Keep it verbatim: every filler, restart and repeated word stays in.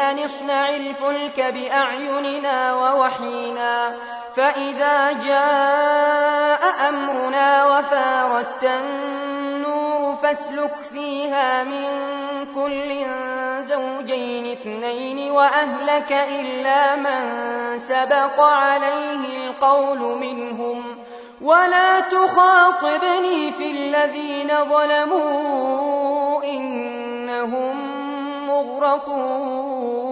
أن اصنع الفلك بأعيننا ووحينا فإذا جاء أمرنا وفاردت النور فاسلك فيها من كل زوجين اثنين وأهلك إلا من سبق عليه القول منهم ولا تخاطبني في الذين ظلموا إنهم مغرقون.